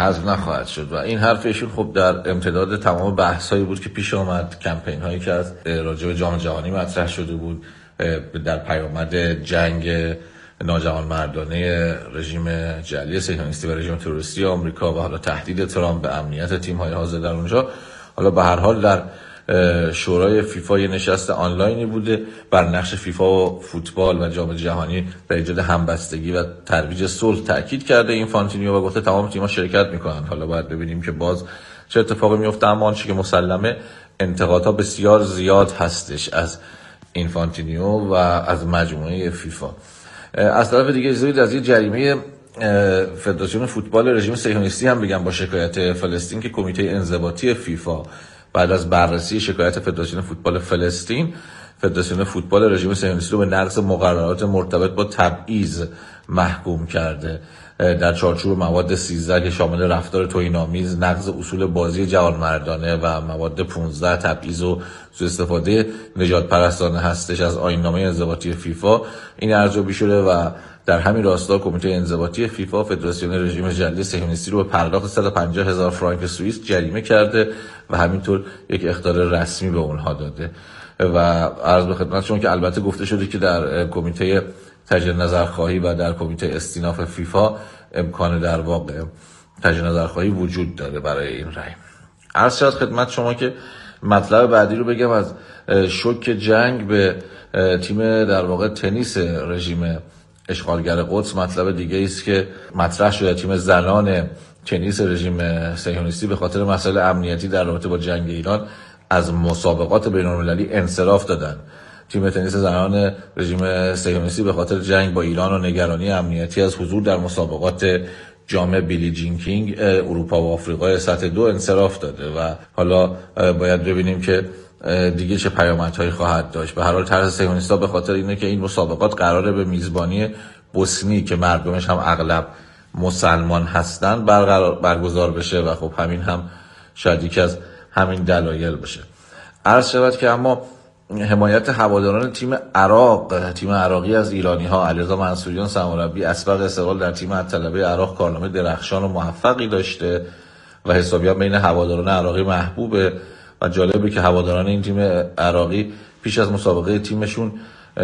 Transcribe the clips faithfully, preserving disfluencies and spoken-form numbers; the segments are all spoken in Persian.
حذف نخواهد شد و این حرف ایشون خب در امتداد تمام بحث‌هایی بود که پیش آمد، کمپین‌هایی که از راجع به جام جهانی مطرح شده بود در پیامد جنگ ناجوانمردانه رژیم جعلی صهیونیستی و رژیم تروریستی آمریکا و حالا تهدید ترامپ به امنیت تیم‌های حاضر در اونجا. حالا به هر حال در شورای فیفا یه نشست آنلاینی بوده بر نقش فیفا و فوتبال و جام جهانی در ایجاد همبستگی و ترویج صلح تاکید کرده اینفانتینیو و گفته تمام تیم‌ها شرکت میکنن. حالا باید ببینیم که باز چه اتفاقی میفته، اما آنچه که مسلمه انتقادها بسیار زیاد هستش از اینفانتینیو و از مجموعه فیفا. از طرف دیگه زید از یه جریمه فدراسیون فوتبال رژیم صهیونیستی هم بگم با شکایت فلسطین که کمیته انضباطی فیفا بعد از بررسی شکایت فدراسیون فوتبال فلسطین، فدراسیون فوتبال رژیم صهیونیستی رو به نقض مقررات مرتبط با تبعیض محکوم کرده در چارچوب مواد سیزده که شامل رفتار توهین‌آمیز، نقض اصول بازی جوانمردانه و مواد پانزده تبعیض و سوء استفاده نژاد پرستانه هستش از آیین‌نامه انضباطی فیفا. این ارزیابی شده و در همین راستا کمیته انضباطی فیفا فدراسیون رژیم جعلی صهیونیستی رو به پرداخت صد و پنجاه هزار فرانک سوئیس جریمه کرده و همینطور یک اخطار رسمی به اونها داده. و عرض به خدمت شما که البته گفته شده که در کمیته تجدید نظرخواهی و در کمیته استیناف فیفا امکان در واقع تجدید نظرخواهی وجود داره برای این رأی. عرض شد خدمت شما که مطلب بعدی رو بگم از شوک جنگ به تیم در واقع تنیس رژیم اشغالگر قدس. مطلب دیگه است که مطرح شده، تیم زنان تنیس رژیم صهیونیستی به خاطر مسائل امنیتی در رابطه با جنگ ایران از مسابقات بین‌المللی انصراف دادن. تیم تنیس زنان رژیم صهیونیستی به خاطر جنگ با ایران و نگرانی امنیتی از حضور در مسابقات جام بیلی جین کینگ اروپا و آفریقای سطح دو انصراف داده و حالا باید ببینیم که دیگه چه پیامدهایی خواهد داشت. به هر حال طرح صهیونیست‌ها به خاطر اینه که این مسابقات قراره به میزبانی بوسنی که مردمش هم اغلب مسلمان هستن برقرار برگزار بشه و خب همین هم شاید یکی از همین دلایل بشه. عرض شود که اما حمایت هواداران تیم عراق، تیم عراقی از ایرانی‌ها، علیرضا منصوریان سرمربی اسبق استقلال در تیم الطلبه عراق کارنامه درخشان و موفقی داشته و حسابی‌ها بین هواداران عراقی محبوبه و جالبه که هواداران این تیم عراقی پیش از مسابقه تیمشون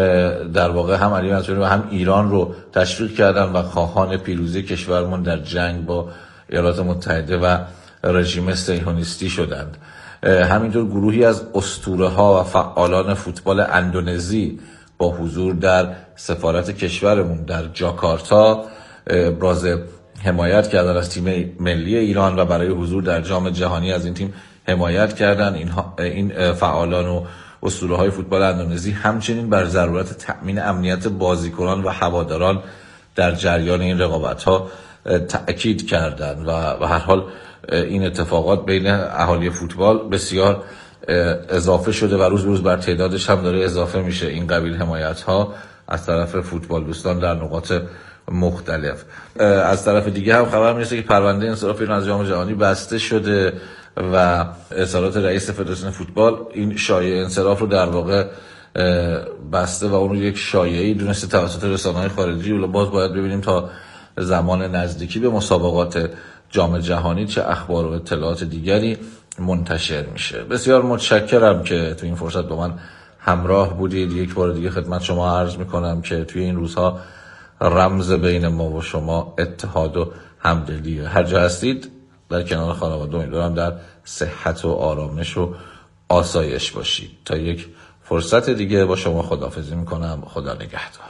در واقع هم علی منصوری و هم ایران رو تشویق کردن و خواهان پیروزی کشورمون در جنگ با ایالات متحده و رژیم صهیونیستی شدند. همینطور گروهی از اسطوره‌ها و فعالان فوتبال اندونزی با حضور در سفارت کشورمون در جاکارتا ابراز حمایت کردن از تیم ملی ایران و برای حضور در جام جهانی از این تیم حمایت کردن. اینها این فعالان و اسطوره‌های فوتبال اندونزی همچنین بر ضرورت تأمین امنیت بازیکنان و هواداران در جریان این رقابت‌ها تأکید کردند و به هر حال این اتفاقات بین اهالی فوتبال بسیار اضافه شده و روز به روز بر تعدادش هم داره اضافه میشه این قبیل حمایت‌ها از طرف فوتبال دوستان در نقاط مختلف. از طرف دیگه هم خبر میرسه که پرونده انصراف ایران از جام جهانی بسته شده و اظهارات رئیس فدراسیون فوتبال این شایعه انصراف رو در واقع بسته و اون رو یک شایعه‌ای دونسته توسط رسانه‌های خارجی. و باز باید ببینیم تا زمان نزدیکی به مسابقات جام جهانی چه اخبار و اطلاعات دیگری منتشر میشه. بسیار متشکرم که تو این فرصت با من همراه بودید. یک بار دیگه خدمت شما عرض میکنم که توی این روزها رمز بین ما و شما اتحاد و همدلیه. هر جا هستید در کنار خانواده امیدوارم در صحت و آرامش و آسایش باشید. تا یک فرصت دیگه با شما خداحافظی میکنم. خدا نگهدار.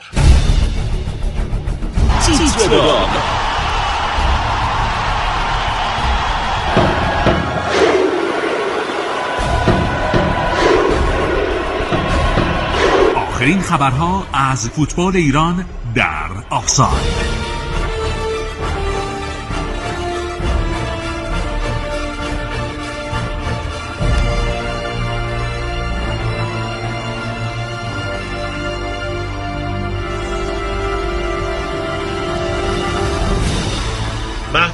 آخرین خبرها از فوتبال ایران در آفساید.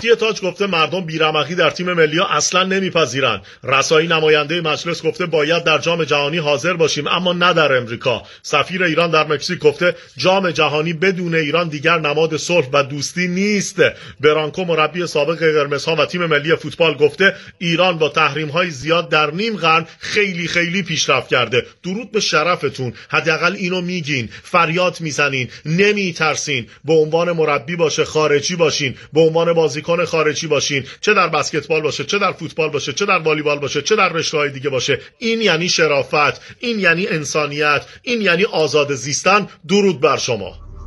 مهدی تاج گفته مردم بیرمقی در تیم ملی ها اصلا نمیپذیرن. رسایی نماینده مجلس گفته باید در جام جهانی حاضر باشیم اما نه در امریکا. سفیر ایران در مکزیک گفته جام جهانی بدون ایران دیگر نماد صلح و دوستی نیست. برانکو مربی سابق قرمزها و تیم ملی فوتبال گفته ایران با تحریم‌های زیاد در نیم قرن خیلی خیلی پیشرفت کرده. درود به شرفتون، حداقل اینو میگین، فریاد میزنین، نمیترسین. به عنوان مربی باشه خارجی باشین، به عنوان بازیکن خارجی باشین، چه در بسکتبال باشه، چه در فوتبال باشه، چه در والیبال باشه، چه در رشته‌های دیگه باشه. این یعنی شرافت، این یعنی انسانیت، این یعنی آزاد زیستن. درود بر شما.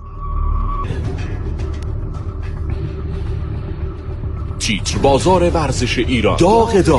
تیتر بازار ورزش ایران، داغ داغ.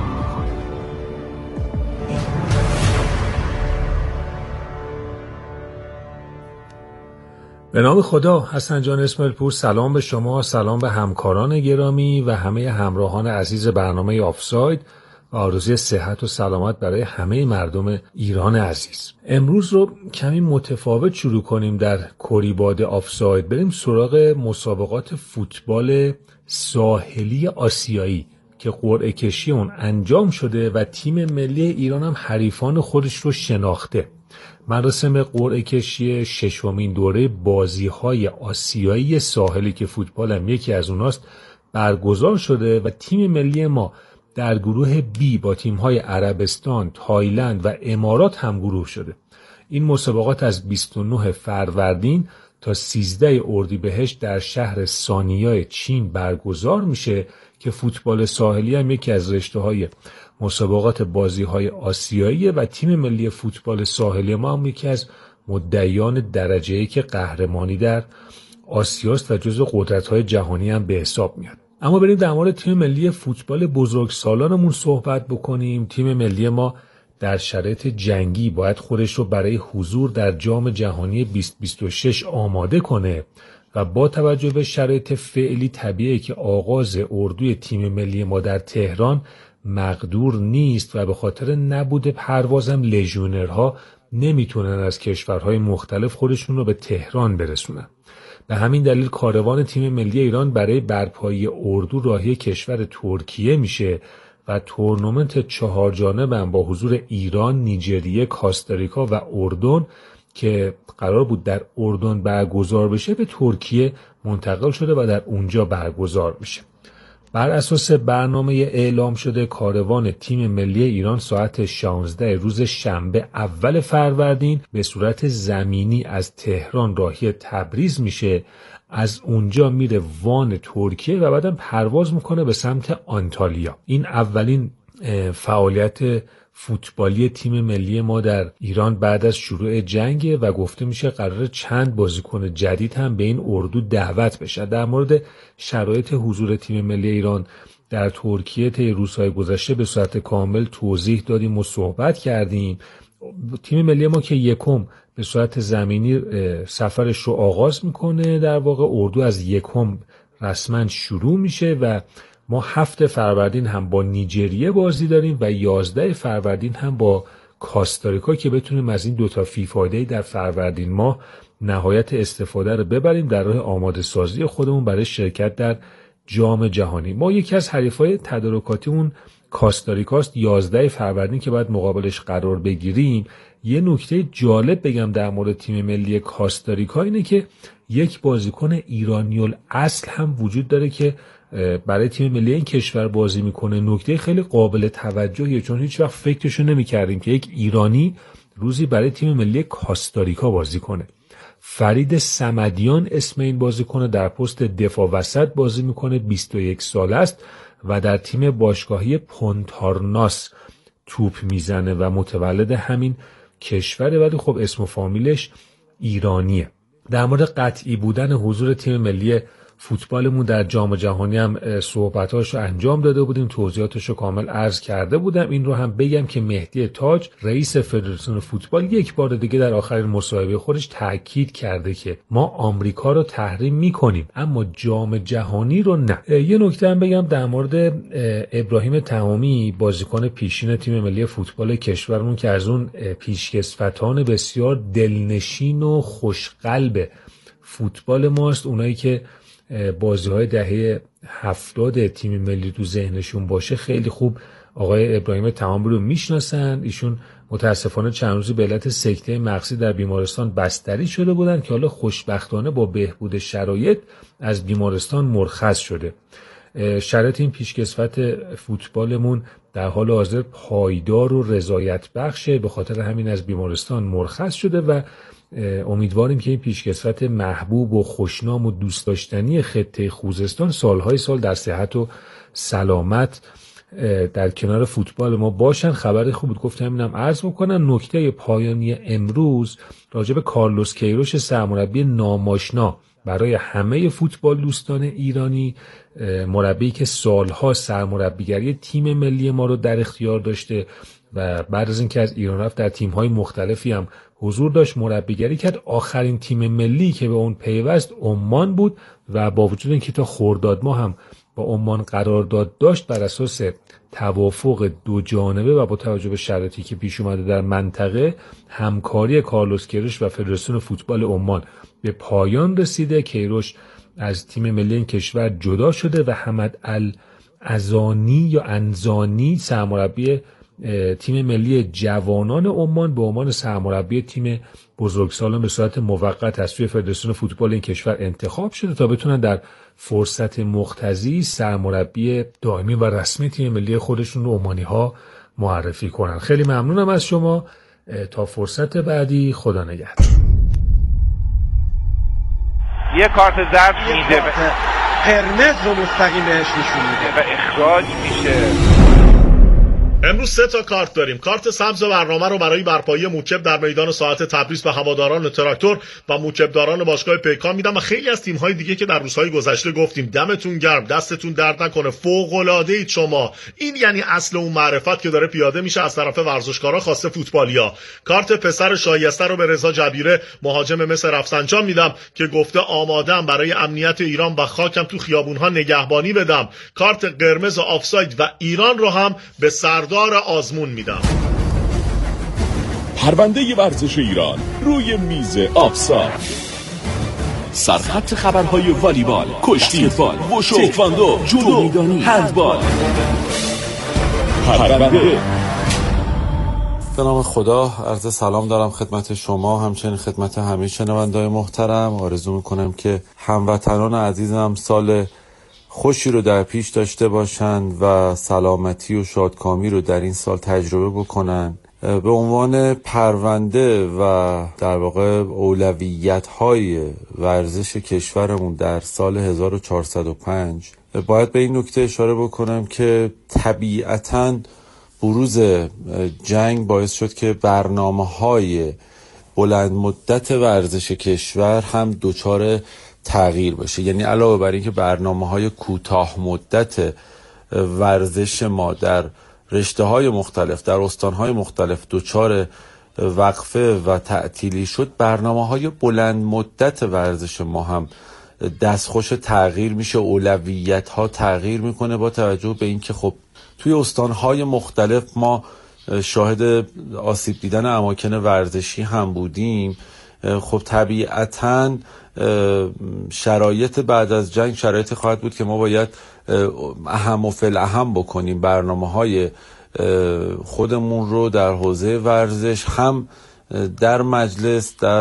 به نام خدا. حسن جان اسماعیل پور، سلام به شما، سلام به همکاران گرامی و همه همراهان عزیز برنامه آفساید و آرزوی صحت و سلامت برای همه مردم ایران عزیز. امروز رو کمی متفاوت شروع کنیم در کوریباد آفساید. بریم سراغ مسابقات فوتبال ساحلی آسیایی که قرعه کشی اون انجام شده و تیم ملی ایران هم حریفان خودش رو شناخته. مراسم قرعه کشی ششمین دوره بازی‌های آسیایی ساحلی که فوتبال هم یکی از اوناست برگزار شده و تیم ملی ما در گروه بی با تیم‌های عربستان، تایلند و امارات هم گروه شده. این مسابقات از بیست و نه فروردین تا سیزده اردیبهشت در شهر سانیای چین برگزار میشه که فوتبال ساحلی هم یکی از رشته‌های مسابقات بازی‌های آسیایی و تیم ملی فوتبال ساحلی ما هم یکی از مدعیان درجه یک قهرمانی در آسیاست و جزو قدرت‌های جهانی هم به حساب میاد. اما بریم در مورد تیم ملی فوتبال بزرگسالانمون صحبت بکنیم. تیم ملی ما در شرایط جنگی باید خودش رو برای حضور در جام جهانی بیست بیست و شش آماده کنه و با توجه به شرایط فعلی طبیعیه که آغاز اردوی تیم ملی ما در تهران مقدور نیست و به خاطر نبود پروازم لژیونرها نمیتونن از کشورهای مختلف خودشون رو به تهران برسونن. به همین دلیل کاروان تیم ملی ایران برای برپایی اردو راهی کشور ترکیه میشه و تورنمنت چهار جانبه با حضور ایران، نیجریه، کاستاریکا و اردن که قرار بود در اردن برگزار بشه به ترکیه منتقل شده و در اونجا برگزار میشه. بر اساس برنامه اعلام شده کاروان تیم ملی ایران ساعت شانزده روز شنبه اول فروردین به صورت زمینی از تهران راهی تبریز میشه، از اونجا میره وان ترکیه و بعدم پرواز میکنه به سمت آنتالیا. این اولین فعالیت فوتبالی تیم ملی ما در ایران بعد از شروع جنگ و گفته میشه قراره چند بازیکن جدید هم به این اردو دعوت بشه. در مورد شرایط حضور تیم ملی ایران در ترکیه طی روزهای گذشته به صورت کامل توضیح دادیم و صحبت کردیم. تیم ملی ما که یکم به صورت زمینی سفرش رو آغاز میکنه، در واقع اردو از یکم رسما شروع میشه و ما هفت فروردین هم با نیجریه بازی داریم و یازده فروردین هم با کاستاریکا که بتونیم از این دوتا فی فایده‌ای در فروردین ماه نهایت استفاده رو ببریم در راه آماده سازی خودمون برای شرکت در جام جهانی. ما یکی از حریفای تدارکاتیمون کاستاریکاست، یازده فروردین که باید مقابلش قرار بگیریم. یه نکته جالب بگم در مورد تیم ملی کاستاریکا اینه که یک بازیکن ایرانی الاصل هم وجود داره که برای تیم ملی این کشور بازی میکنه. نکته خیلی قابل توجهیه چون هیچ وقت فکرشو نمی‌کردیم که یک ایرانی روزی برای تیم ملی کاستاریکا بازی کنه. فرید صمدیان اسم این بازیکن، در پست دفاع وسط بازی میکنه، بیست و یک ساله است و در تیم باشگاهی پونتارناس توپ میزنه و متولد همین کشوره ولی خب اسم و فامیلش ایرانیه. در مورد قطعی بودن حضور تیم ملی فوتبالمون در جام جهانی هم صحبتاشو انجام داده بودیم، توضیحاتشو کامل عرض کرده بودم. این رو هم بگم که مهدی تاج رئیس فدراسیون فوتبال یک بار دیگه در آخرین مصاحبه خودش تاکید کرده که ما آمریکا رو تحریم میکنیم اما جام جهانی رو نه. یه نکته هم بگم در مورد ابراهیم تمامی، بازیکن پیشین تیم ملی فوتبال کشورمون که از اون پیشکسوتان بسیار دلنشین و خوشقلب فوتبال ماست، اونایی که بازی‌های دهه هفتاد تیم ملی تو ذهنشون باشه خیلی خوب آقای ابراهیم تمامی رو میشناسن. ایشون متاسفانه چند روزی به علت سکته مغزی در بیمارستان بستری شده بودن که حالا خوشبختانه با بهبود شرایط از بیمارستان مرخص شده. شرایط این پیشکسوت فوتبالمون در حال حاضر پایدار و رضایت بخشه، به خاطر همین از بیمارستان مرخص شده و امیدواریم که این پیشکسوت محبوب و خوشنام و دوست داشتنی خطه خوزستان سالهای سال در صحت و سلامت در کنار فوتبال ما باشن. خبر خوب بود گفتم اینم عرض بکنم. نکته پایانی امروز راجع به کارلوس کیروش سرمربی ناماشنا برای همه فوتبال دوستان ایرانی، مربی که سالها سرمربیگری تیم ملی ما رو در اختیار داشته و بعد از اینکه از ایران رفت در تیم‌های مختلفی هم حضور داشت، مربیگری کرد. آخرین تیم ملی که به اون پیوست عمان بود و با وجود اینکه تا خرداد ماه هم با عمان قرارداد داشت، بر اساس توافق دو جانبه و با توجه به شرایطی که پیش اومده در منطقه، همکاری کارلوس کیروش و فدراسیون فوتبال عمان به پایان رسیده. کیروش از تیم ملی این کشور جدا شده و حمد العزانی یا انزانی سرمربی تیم ملی جوانان عمان به عنوان سرمربی تیم بزرگسالان به صورت موقت از سوی فدراسیون فوتبال این کشور انتخاب شده تا بتونن در فرصت مقتضی سرمربی دائمی و رسمی تیم ملی خودشون رو عمانی‌ها معرفی کنن. خیلی ممنونم از شما. تا فرصت بعدی، خدا نگهدار. یه کارت زرد میده قرمز رو مستقیم بهش نشون میده و اخراج میشه. امروز سه تا کارت داریم. کارت سبز برنامه رو برای برپایی موکب در میدان ساعت تبریز به هواداران تراکتور و موکبداران باشگاه پیکان میدم و خیلی از تیم‌های دیگه که در روزهای گذشته گفتیم دمتون گرم، دستتون درد نکنه، فوق‌العاده‌اید شما. این یعنی اصل اون معرفت که داره پیاده میشه از طرف ورزشکارا خاصه فوتبالیا. کارت پسر شایسته رو به رضا جبیره مهاجم مصر رفسنجان میدم که گفته آماده‌ام برای امنیت ایران و خاکم تو خیابون‌ها نگهبانی بدم. کارت قرمز آفساید و ایران رو هم به سردار آزمون میدم. پرونده ورزش ایران روی میز آفساید. سرخط خبرهای والیبال، کشتی فوتبال، وشو، تکواندو، جودو میدانی، هندبال. پرونده. به نام خدا عرض سلام دارم خدمت شما، همچنین خدمت همه شنونده‌های محترم. آرزو میکنم که هموطنان عزیزم سال خوشی رو در پیش داشته باشند و سلامتی و شادکامی رو در این سال تجربه بکنن. به عنوان پرونده و در واقع اولویت‌های ورزش کشورمون در سال هزار و چهارصد و پنج باید به این نکته اشاره بکنم که طبیعتاً بروز جنگ باعث شد که برنامه‌های بلند مدت ورزش کشور هم دچار تغییر بشه. یعنی علاوه بر این که برنامه‌های کوتاه مدت ورزش ما در رشته‌های مختلف در استان‌های مختلف دچار وقفه و تعطیلی شد، برنامه‌های بلند مدت ورزش ما هم دستخوش تغییر میشه، اولویت‌ها تغییر میکنه با توجه به اینکه خب توی استان‌های مختلف ما شاهد آسیب دیدن اماکن ورزشی هم بودیم. خب طبیعتاً شرایط بعد از جنگ شرایط خواهد بود که ما باید اهم و فالاهم بکنیم، برنامه‌های خودمون رو در حوزه ورزش هم در مجلس، در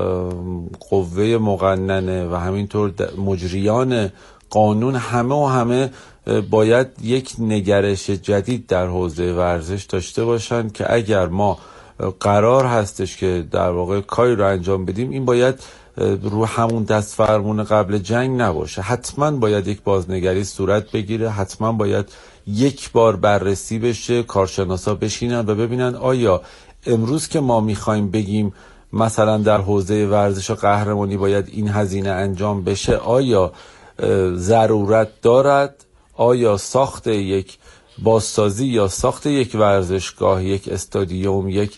قوه مقننه و همینطور مجریان قانون، همه و همه باید یک نگرش جدید در حوزه ورزش داشته باشن که اگر ما قرار هستش که در واقع کاری رو انجام بدیم، این باید رو همون دست فرمون قبل جنگ نباشه. حتما باید یک بازنگری صورت بگیره، حتما باید یک بار بررسی بشه، کارشناسا بشینن و ببینن آیا امروز که ما میخوایم بگیم مثلا در حوزه ورزش و قهرمانی باید این هزینه انجام بشه، آیا ضرورت دارد؟ آیا ساخت یک بازسازی یا ساخت یک ورزشگاه، یک استادیوم، یک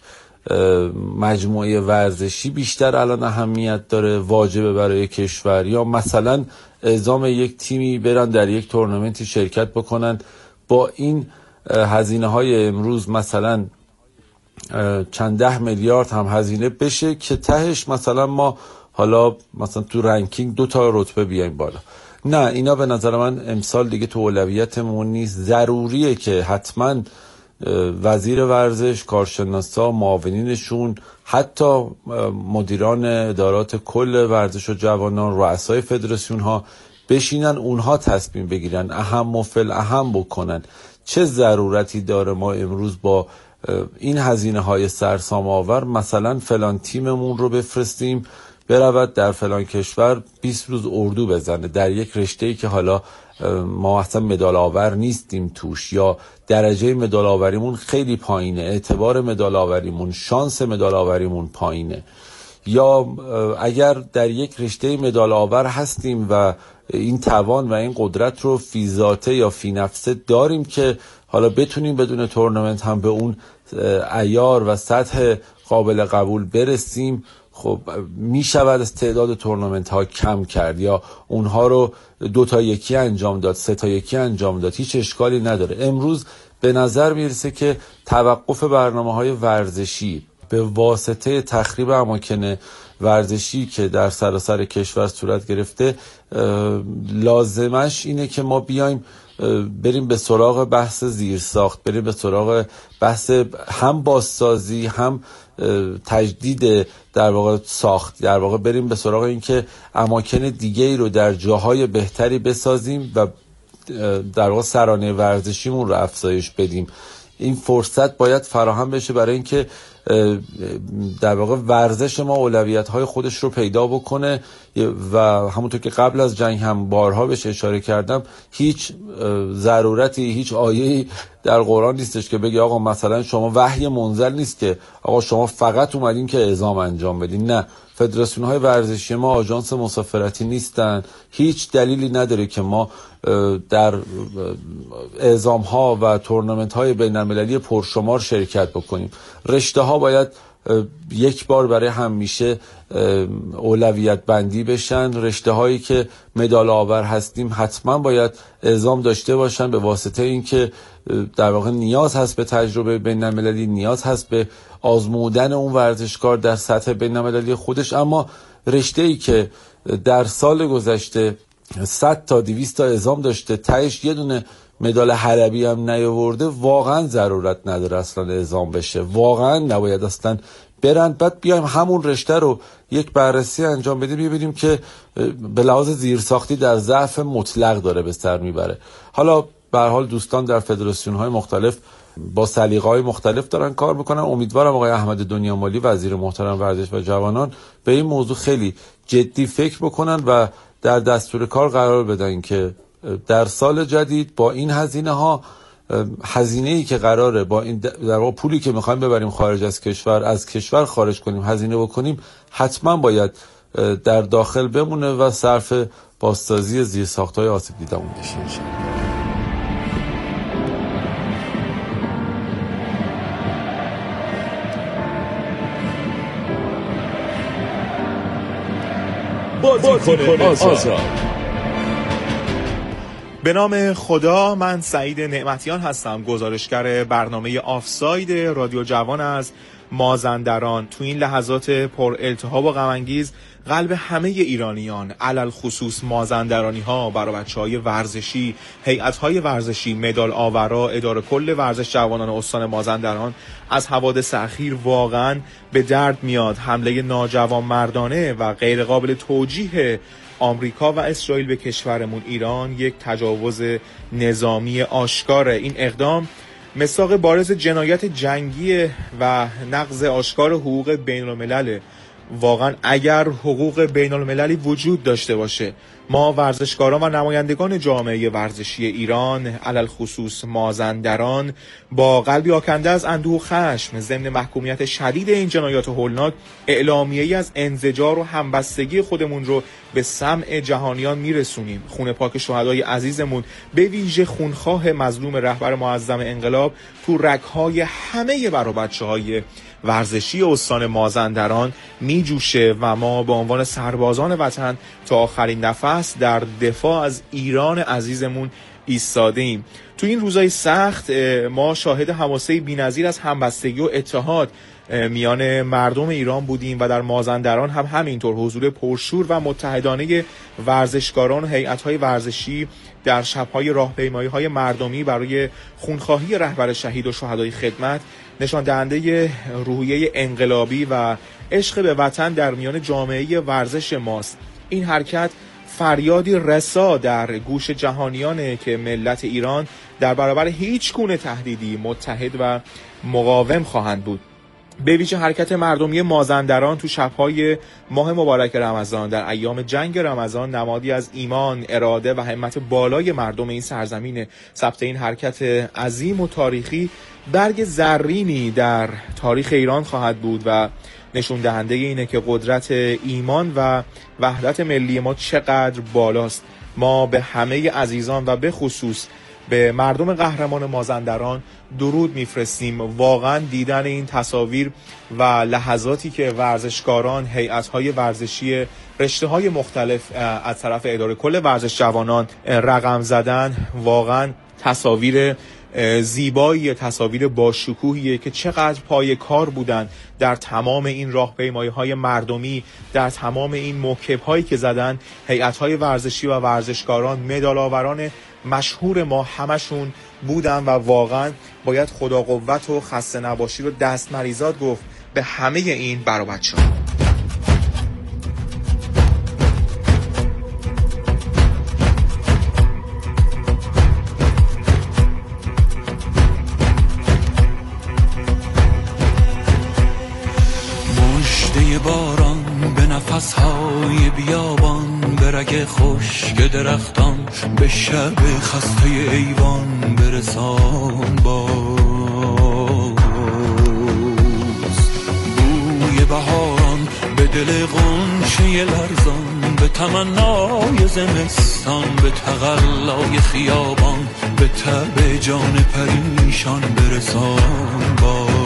مجموعه ورزشی بیشتر الان اهمیت داره، واجبه برای کشور، یا مثلا اعزام یک تیمی برن در یک تورنمنتی شرکت بکنن با این هزینه های امروز مثلا چند ده میلیارد هم هزینه بشه که تهش مثلا ما حالا مثلا تو رنکینگ دو تا رتبه بیایم بالا. نه، اینا به نظر من امسال دیگه تو اولویتمون نیست. ضروریه که حتما وزیر ورزش، کارشناسا، معاونینشون، حتی مدیران ادارات کل ورزش و جوانان، رؤسای فدراسیون ها بشینن اونها تصمیم بگیرن، اهم و فل اهم بکنن. چه ضرورتی داره ما امروز با این هزینه های سرسام آور مثلا فلان تیممون رو بفرستیم برود در فلان کشور بیست روز اردو بزنه در یک رشته‌ای که حالا ما اصلا مدال آور نیستیم توش، یا درجه مدال آوریمون خیلی پایینه، اعتبار مدال آوریمون، شانس مدال آوریمون پایینه. یا اگر در یک رشته مدال آور هستیم و این توان و این قدرت رو فی ذاته یا فی نفسه داریم که حالا بتونیم بدون تورنمنت هم به اون عیار و سطح قابل قبول برسیم، خب می شود از تعداد تورنمنت ها کم کرد یا اونها رو دو تا یکی انجام داد، سه تا یکی انجام داد، هیچ اشکالی نداره. امروز به نظر میرسه که توقف برنامه های ورزشی به واسطه تخریب اماکن ورزشی که در سراسر کشور صورت گرفته لازمش اینه که ما بیایم بریم به سراغ بحث زیرساخت، بریم به سراغ بحث هم بازسازی هم تجدید در واقع ساخت، در واقع بریم به سراغ این که اماکن دیگه ای رو در جاهای بهتری بسازیم و در واقع سرانه ورزشیمون رو افزایش بدیم. این فرصت باید فراهم بشه برای اینکه در واقع ورزش ما اولویت‌های خودش رو پیدا بکنه و همونطور که قبل از جنگ هم بارها بهش اشاره کردم، هیچ ضرورتی، هیچ آیه‌ای در قرآن نیستش که بگه آقا مثلا شما وحی منزل نیست که آقا شما فقط اومدین که اعزام انجام بدین. نه، فدراسیون‌های ورزشی ما آژانس مسافرتی نیستن، هیچ دلیلی نداره که ما در اعزام‌ها و تورنمنت‌های بین‌المللی پرشمار شرکت بکنیم. رشته‌ها باید یک بار برای همیشه اولویت بندی بشن. رشته هایی که مدال آور هستیم حتما باید اعزام داشته باشن به واسطه اینکه در واقع نیاز هست به تجربه بین‌المللی، نیاز هست به آزمودن اون ورزشکار در سطح بین‌المللی خودش. اما رشته‌ای که در سال گذشته صد تا دویست تا اعزام داشته، تهش یه دونه مدال حلبی هم نیاورده، واقعا ضرورت نداره اصلا اعزام بشه، واقعا نباید اصلا برن. بعد بیایم همون رشته رو یک بررسی انجام بدیم، ببینیم که به لحاظ زیرساختی در ضعف مطلق داره به سر میبره. حالا به هر حال دوستان در فدراسیون های مختلف با سلیقه های مختلف دارن کار میکنن. امیدوارم آقای احمد دنیامالی وزیر محترم ورزش و جوانان به این موضوع خیلی جدی فکر بکنن و در دستور کار قرار بدن که در سال جدید با این هزینه ها، هزینه‌ای که قراره با این در واقع پولی که میخوایم ببریم خارج از کشور، از کشور خارج کنیم، هزینه بکنیم، حتما باید در داخل بمونه و صرف بازسازی زیرساخت‌های آسیب دیده‌مون بشه. بازیکن آزاد. به نام خدا، من سعید نعمتیان هستم، گزارشگر برنامه آفساید رادیو جوان از مازندران. تو این لحظات پر التهاب و غم انگیز قلب همه ایرانیان، علل خصوص مازندرانی ها، برای بچهای ورزشی، هیئت های ورزشی، مدال آورا، اداره کل ورزش جوانان استان مازندران از حوادث اخیر واقعا به درد میاد. حمله ناجوانمردانه و غیر قابل توجیه آمریکا و اسرائیل به کشورمون ایران یک تجاوز نظامی آشکاره. این اقدام مصداق بارز جنایت جنگی و نقض آشکار حقوق بین الملل. واقعا اگر حقوق بین المللی وجود داشته باشه، ما ورزشکاران و نمایندگان جامعه ورزشی ایران، علل خصوص مازندران، با قلبی آکنده از اندوه و خشم ضمن محکومیت شدید این جنایات هولناک، اعلامیه‌ای از انزجار و همبستگی خودمون رو به سمع جهانیان میرسونیم. خون پاک شهدای عزیزمون، به ویژه خونخواه مظلوم رهبر معظم انقلاب، تو رگ‌های همه برا بچه‌های ورزشی استان مازندران می جوشه و ما به عنوان سربازان وطن تا آخرین نفس در دفاع از ایران عزیزمون ایستاده ایم. تو این روزهای سخت ما شاهد حماسه بی‌نظیر از همبستگی و اتحاد میان مردم ایران بودیم و در مازندران هم همینطور حضور پرشور و متحدانه ورزشکاران و هیئت‌های ورزشی در شب‌های راهپیمایی‌های مردمی برای خونخواهی رهبر شهید و شهدای خدمت نشان دهنده روحیه انقلابی و عشق به وطن در میان جامعه ورزش ماست. این حرکت فریادی رسا در گوش جهانیانه که ملت ایران در برابر هیچ گونه تهدیدی متحد و مقاوم خواهند بود. به ویژه حرکت مردمی مازندران تو شب‌های ماه مبارک رمضان در ایام جنگ رمضان نمادی از ایمان، اراده و همت بالای مردم این سرزمین. ثبت این حرکت عظیم و تاریخی برگ زرینی در تاریخ ایران خواهد بود و نشون دهنده اینه که قدرت ایمان و وحدت ملی ما چقدر بالاست. ما به همه عزیزان و به خصوص به مردم قهرمان مازندران درود میفرستیم. واقعا دیدن این تصاویر و لحظاتی که ورزشکاران، هیئت‌های ورزشی رشته‌های مختلف از طرف اداره کل ورزش جوانان رقم زدن، واقعا تصاویر زیبایی، تصاویر با شکوهیه که چقدر پای کار بودن در تمام این راهپیمایی‌های مردمی، در تمام این موکب‌هایی که زدن. هیئت‌های ورزشی و ورزشکاران، مدال‌آوران مشهور ما همشون بودن و واقعا باید خدا قوت و خسته نباشی رو دست مریزاد گفت به همه این برابچه‌ها. مژده باران به نفس‌های بیابان، به رگ خشک درختان، به شب خسته ایوان برسان باز. بوی بهاران به دل غنچه لرزان، به تمنای زمستان، به تقلای خیابان، به تب جان پریشان برسان باز.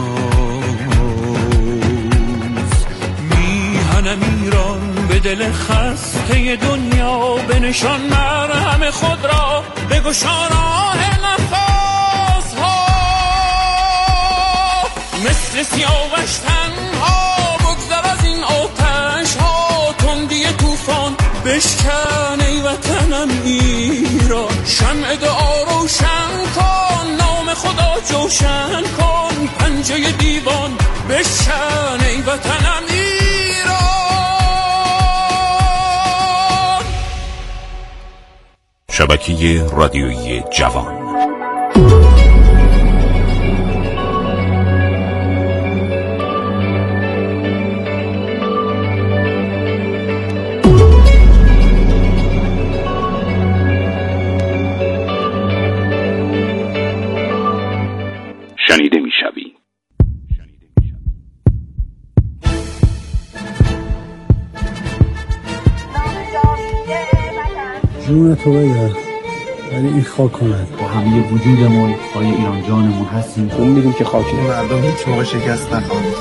میهنم ایران به دل خسته دنیا، به نشان مرهم خود را بگشا راه نفس ها. مثل سیاوش تنها بگذر از این آتش ها، تندی طوفان بشکن ای وطنم ایران. شمع دعا روشن کن، نام خدا جوشن کن، پنجه دیوان بشکن ای وطنم ایران. شبکه رادیویی جوان. شنیده میشوی. جون تو بده ولی این خاک کند. با همه وجودمون پای ایران جانمون هستیم. اون میدیم که خاکی مردم هیچ موقع شکست نخواهد.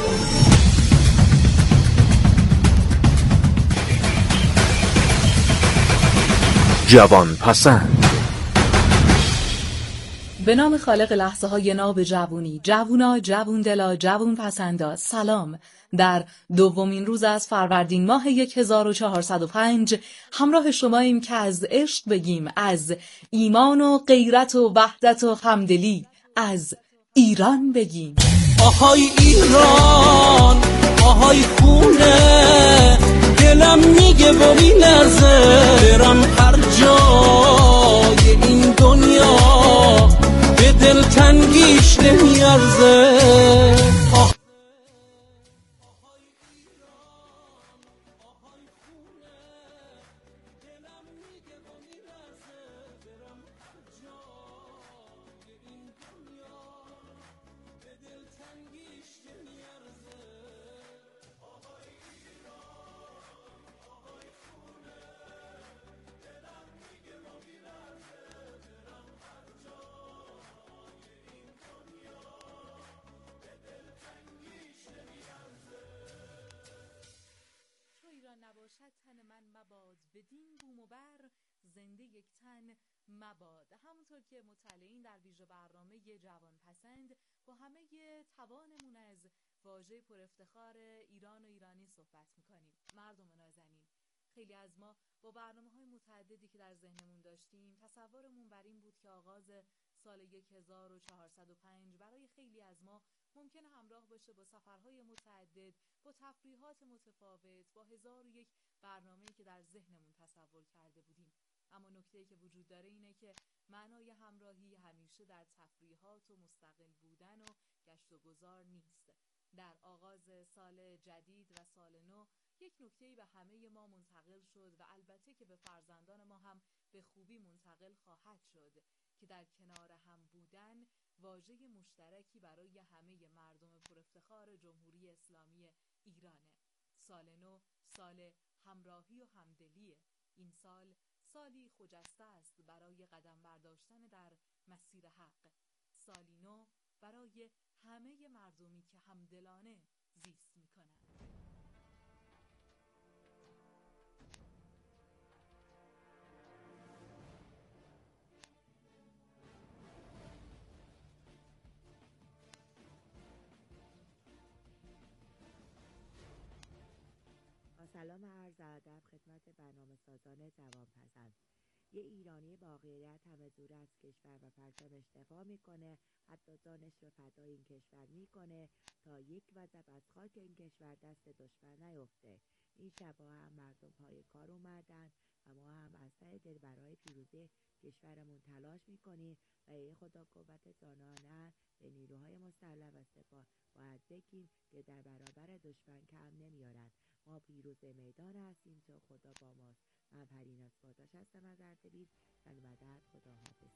جوان پسند. به نام خالق لحظه های ناب جوونی، جوونا، جوون دلا، جوون پسندا، سلام. در دومین روز از فروردین ماه هزار و چهارصد و پنج همراه شماییم که از عشق بگیم، از ایمان و غیرت و وحدت و همدلی، از ایران بگیم. آهای ایران، آهای خونه، دلم میگه با میلرزه برم هر جای این دنیا، به دل تنگیش نمیارزه. مباد. همونطور که مطلعین در ویژه برنامه جوان پسند با همه توانمون از واژه پر افتخار ایران و ایرانی صحبت میکنیم. مردم نازنین، خیلی از ما با برنامه‌های متعددی که در ذهنمون داشتیم تصورمون بر این بود که آغاز سال هزار و چهارصد و پنج برای خیلی از ما ممکنه همراه باشه با سفرهای متعدد، با تفریحات متفاوت، با هزار و یک برنامه‌ای که در ذهنمون تصور کرده بودیم. اما نکته‌ای که وجود داره اینه که معنای همراهی همیشه در تفریحات و مستقل بودن و گشت و گذار نیست. در آغاز سال جدید و سال نو یک نکته‌ای به همه ما منتقل شد و البته که به فرزندان ما هم به خوبی منتقل خواهد شد که در کنار هم بودن واژه مشترکی برای همه مردم پر افتخار جمهوری اسلامی ایرانه. سال نو سال همراهی و همدلیه. این سال سالی خجسته است برای قدم برداشتن در مسیر حق. سالی نو برای همه مردمی که همدلانه زیست می‌کنند. با سلام عرض ادب خدمت برنامه سازان جوان پسند. یه ایرانی با غیرت همه دور از کشور و پرچمش دفاع میکنه، حتی جانش رو فدای این کشور میکنه تا یک وضع از خاک این کشور دست دشمن نیفته. این شبها هم مردم پای کار اومدن و ما هم از ته دل برای پیروزی کشورمون تلاش میکنیم و ای خدا قوت جانانه به نیروهای مسلح و سپاه باید بگیم که در برابر دشمن کم نمیارن. ما پیروز میدان هستیم چون خدا با ماست. من پریناز باداش هستم از اردبیل. سلامت، خدا حافظ.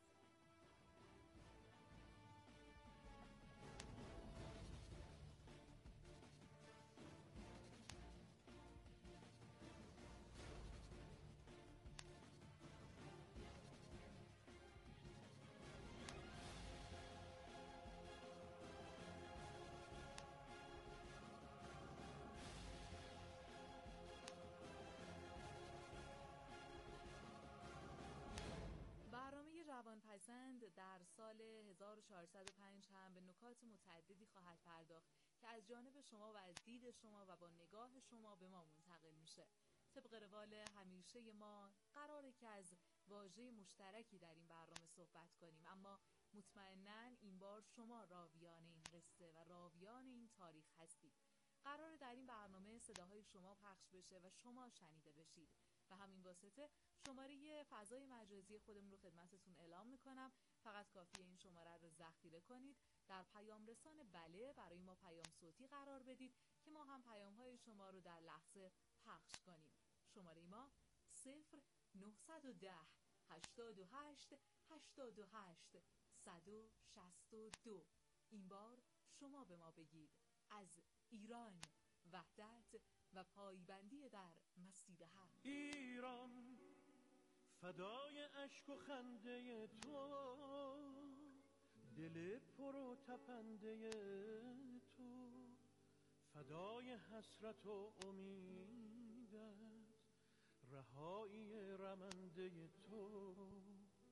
برنامه جوان پسند در سال هزار و چهارصد و پنج هم به نکات متعددی خواهد پرداخت که از جانب شما و از دید شما و با نگاه شما به ما منتقل میشه. طبق روال همیشه ما قراره که از واژه مشترکی در این برنامه صحبت کنیم، اما مطمئناً این بار شما راویان این قصه و راویان این تاریخ هستید. قراره در این برنامه صداهای شما پخش بشه و شما شنیده بشید. و همین واسطه شماره فضای مجازی خودمون رو خدمتتون اعلام میکنم. فقط کافیه این شماره رو ذخیره کنید، در پیام رسان بله برای ما پیام صوتی قرار بدید که ما هم پیام های شما رو در لحظه پخش کنیم. شماره ما صفر نهصد و ده هشتاد و هشت هشتاد و هشت صد و شصت و دو. این بار شما به ما بگید از ایران، وحدت و پایبندی در مسیر حق. ایران فدای اشک و خنده تو، دل پر و تپنده تو، فدای حسرت و امیدت، رهایی رمنده تو،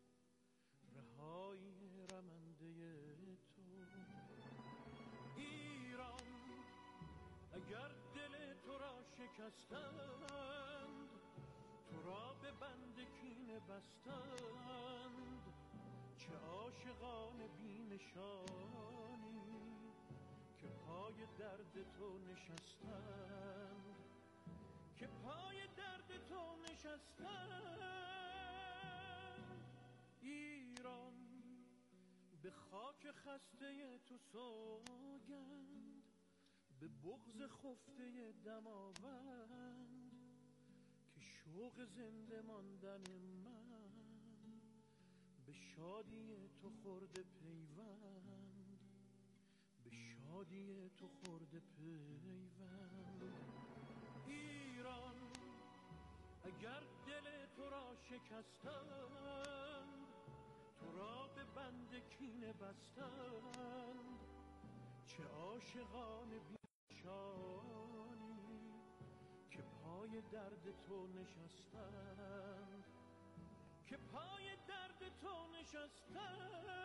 رهایی رمنده تو. ایران اگر دل تو را شکستند، تو را به بند کینه بستند، چه عاشقان بی نشانی که پای درد تو نشستند، که پای درد تو نشستند. ایران به خاک خسته تو سوگند، به بغض خفته دماوند، که شوق زنده ماندن من به شادی تو خورده پیوند، به شادی تو خورده پیوند. ایران اگر دل تو را شکستند، تو را به بند کینه بستند، چه عاشقان بیشانی که پای درد تو نشستند، که پای درد تو نشستم